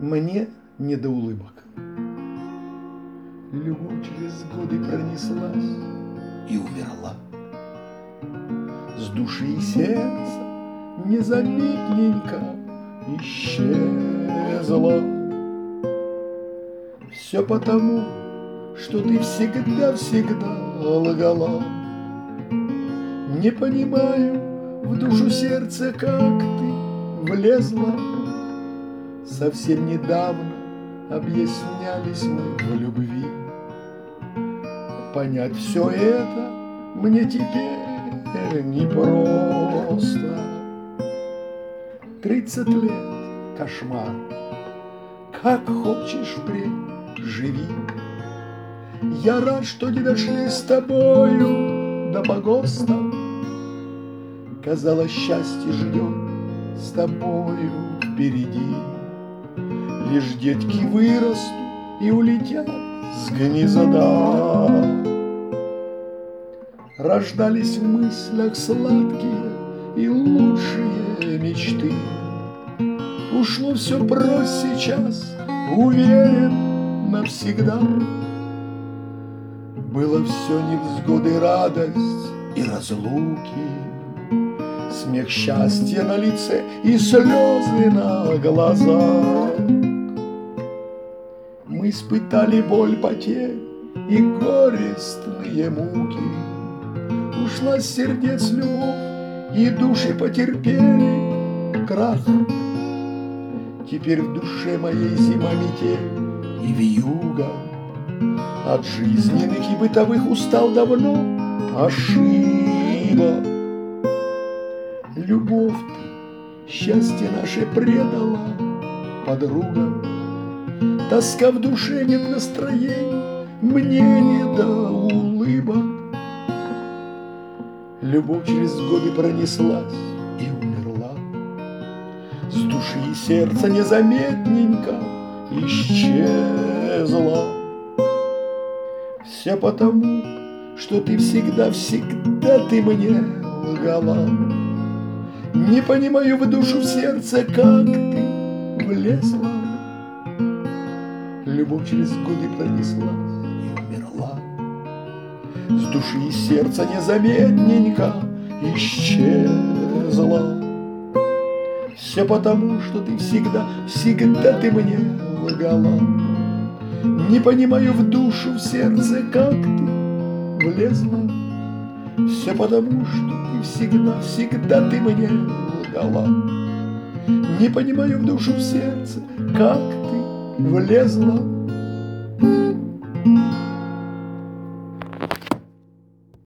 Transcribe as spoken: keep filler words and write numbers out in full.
мне не до улыбок. Любовь через годы пронеслась и умерла. С души и сердца незаметненько исчезла. Все потому, что ты всегда-всегда лгала. Не понимаю в душу сердца, как ты влезла. Совсем недавно объяснялись мы в любви. Понять все это мне теперь непросто. Тридцать лет — кошмар. Как хочешь впредь живи. Я рад, что не дошли с тобою до погоста. Казалось, счастье ждет с тобою впереди. Лишь детки вырастут и улетят с гнезда. Рождались в мыслях сладкие и лучшие мечты. Ушло все прочь сейчас, уверен, навсегда. Было все невзгоды, радость и разлуки, смех счастья на лице и слезы на глазах. Мы испытали боль потерь и горестные муки. Ушла с сердец любовь, и души потерпели крах. Теперь в душе моей зима, метель и вьюга. От жизненных и бытовых устал давно ошибок. Любовь ты счастье наше предала, подруга. Тоска в душе, нет настроения, мне не до улыбок. Любовь через годы пронеслась и умерла. С души и сердца незаметненько исчезла. Все потому, что ты всегда-всегда ты мне лгала. Не понимаю в душу, в сердце, как ты влезла. Любовь через годы пронеслась и умерла. С души и сердца незаметненько исчезла. Все потому, что ты всегда, всегда ты мне лгала. Не понимаю в душу, в сердце, как ты влезла. Все потому, что ты всегда, всегда ты мне лгала. Не понимаю в душу, в сердце, как ты влезла.